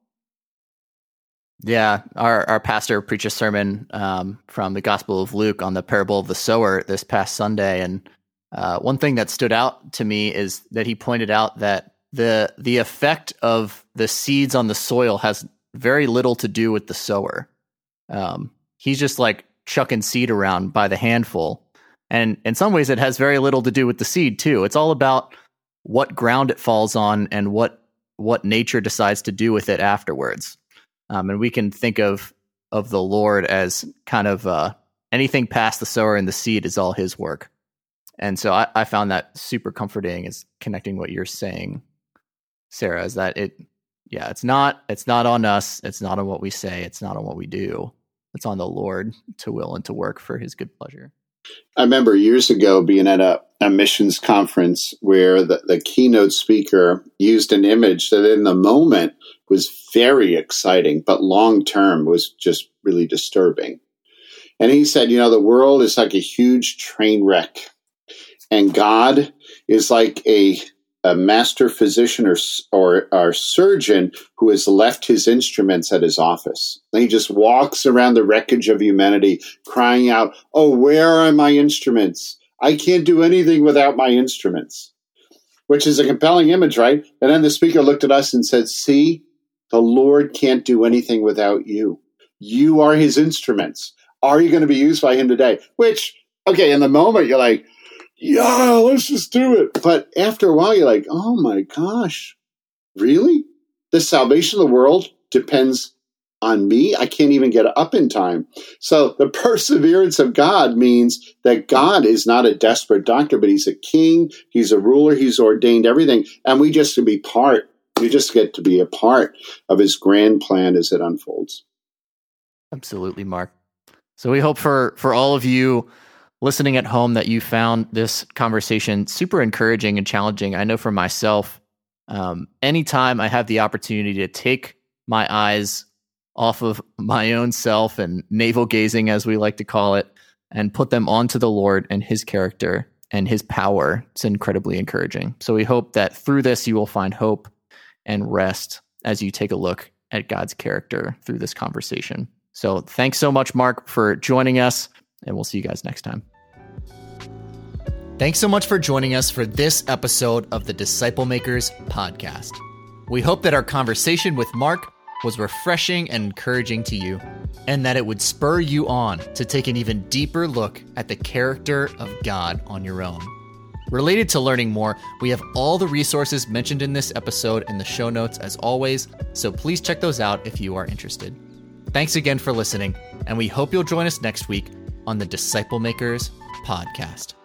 [SPEAKER 1] Yeah, our, our pastor preached a sermon um, from the Gospel of Luke on the parable of the sower this past Sunday. And uh, one thing that stood out to me is that he pointed out that the the effect of the seeds on the soil has very little to do with the sower. Um, he's just like chucking seed around by the handful. And in some ways, it has very little to do with the seed, too. It's all about what ground it falls on and what what nature decides to do with it afterwards. Um, and we can think of of the Lord as kind of uh, anything past the sower and the seed is all his work. And so I, I found that super comforting, is connecting what you're saying, Sarah, is that it, yeah, it's not it's not on us. It's not on what we say. It's not on what we do. It's on the Lord to will and to work for his good pleasure.
[SPEAKER 3] I remember years ago being at a, a missions conference where the, the keynote speaker used an image that in the moment was very exciting, but long term was just really disturbing. And he said, you know, the world is like a huge train wreck, and God is like a a master physician or, or or surgeon who has left his instruments at his office. And he just walks around the wreckage of humanity crying out, oh, where are my instruments? I can't do anything without my instruments, which is a compelling image, right? And then the speaker looked at us and said, see, the Lord can't do anything without you. You are his instruments. Are you going to be used by him today? Which, okay, in the moment, you're like, yeah, let's just do it. But after a while, you're like, oh my gosh, really? The salvation of the world depends on me? I can't even get up in time. So the perseverance of God means that God is not a desperate doctor, but he's a king, he's a ruler, he's ordained everything. And we just to be part, we just get to be a part of his grand plan as it unfolds.
[SPEAKER 1] Absolutely, Mark. So we hope for, for all of you listening at home that you found this conversation super encouraging and challenging. I know for myself, um, anytime I have the opportunity to take my eyes off of my own self and navel gazing, as we like to call it, and put them onto the Lord and his character and his power, it's incredibly encouraging. So we hope that through this, you will find hope and rest as you take a look at God's character through this conversation. So thanks so much, Mark, for joining us, and we'll see you guys next time. Thanks so much for joining us for this episode of the Disciple Makers podcast. We hope that our conversation with Mark was refreshing and encouraging to you, and that it would spur you on to take an even deeper look at the character of God on your own. Related to learning more, we have all the resources mentioned in this episode in the show notes as always, so please check those out if you are interested. Thanks again for listening, and we hope you'll join us next week on the Disciple Makers podcast.